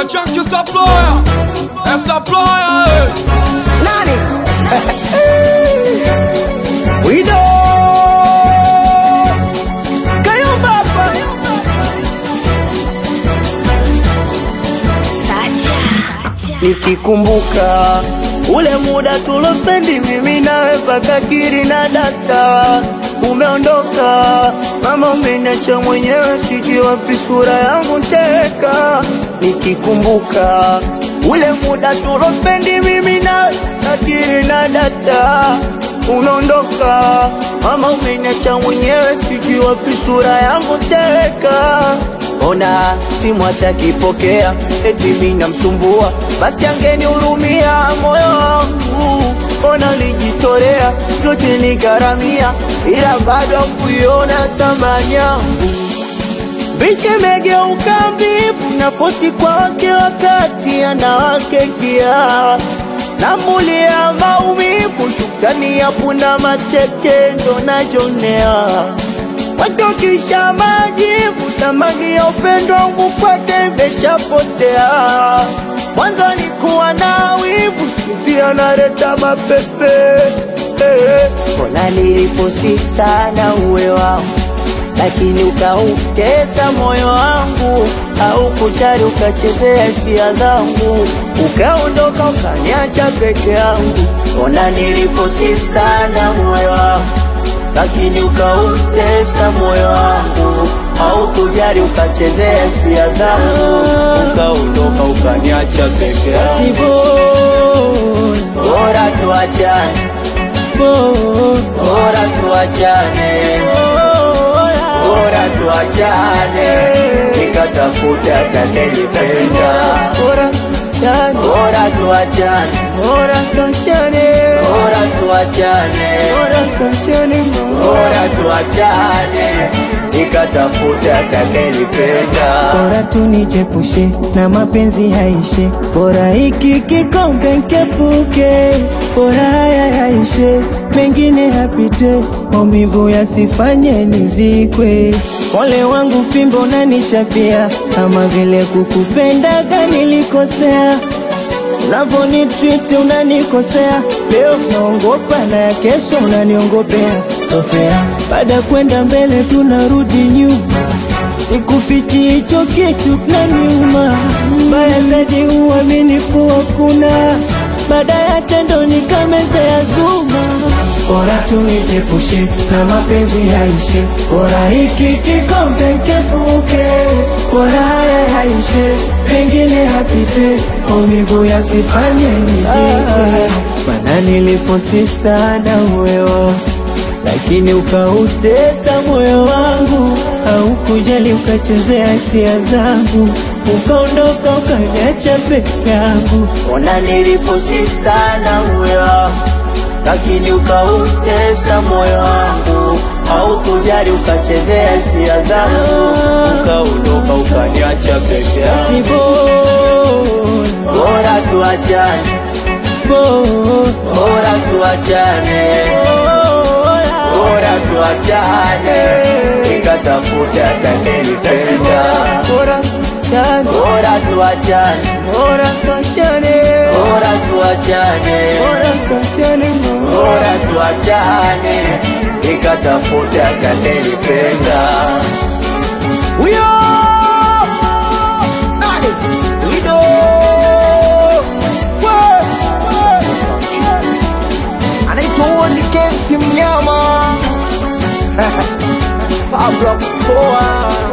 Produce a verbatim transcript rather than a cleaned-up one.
É Chunk que saploia, é saploia, Nani? We do Kayo Baba nikikumbuka ule muda tulospendi mimi nawe paka kiri na data. Umeondoka mama, umeniacha mwenyewe, sijui wapi sura yangu teka. Nikikumbuka ule muda tulospendi mimi nawe paka kiri na data. Umeondoka mama, umeniacha mwenyewe, sijui wapi sura yangu teka. Ona simu atakipokea, eti mimi namsumbua, basi angenihurumia moyo wangu. Ona lijitolea, zote nigaramia, ila bado kuiona thamani yangu. Binti megeuka mbivu, nafosi kwa wake wakati anawake kia. Namulia maumivu, shukrani ya punda mateke ndo najonea. Watokisha majivu, samani ya upendo wangu kwake imeshapotea. Mwanzo nilikuwa na wivu, sisi analeta mapepe. Mbona nilifosi sana uwe wangu, lakini ukautesa moyo wangu. Au kujali ukachezea hisia zangu, ukaondoka ukaniacha peke yangu. Mbona nilifosi sana uwe wangu, lakini ukautesa moyo wangu. Au kujali ukachezea hisia zangu, ukaondoka ukaniacha peke yangu. Bora tuachane, bora tuachane, bora tuachane, nikatafuta atakayependa. Bora tuachane, bora tuachane, bora tuachane, bora tuachane, bora tuachane, bora tuachane, nikatafuta atakayependa. Bora tunijepushe na mapenzi haishe, bora hiki kikombe nkepuke. Bora haya yaishe, mengine yapite, maumivu yasifanye nizikwe. Ole wangu fimbo unanichapia, kama vile kukupendaga nilikosea. Unavonitreat unanikosea, leo naongopa na ya kesho unaniongopea. Sofia, baada kwenda mbele tunarudi nyuma, sikufichi hicho kitu kinaniuma. Mbaya zaidi uaminifu hakuna, baada ya tendo nikamezea zuma. Bora tunijepushe na mapenzi yaishe, bora hiki kikombe nkepuke. Bora haya yaishe, pengine yapite, maumivu yasifanye nizikwe. Mana nilifosi sana uwewo, lakini ukautesa moyo wangu. Au kujali ukachezea hisia zangu, ukaondoka ukaniacha peke yangu. Ona nilifosi sana uwewo, lakini ukautesa moyo wangu. Au kujali ukachezea hisia zangu, ukaondoka ukaniacha peke yangu. Bora tuachane, bora tuachane, bora tuachane, nikatafuta atakayependa. Bora tuachane, bora tuachane, bora tuachane, bora tuachane, bora tuachane, bora tuachane, nikatafuta atakayependa. Uyo Nani? Lido anaitwa Woni Kensi Mnyama Pablo Poa.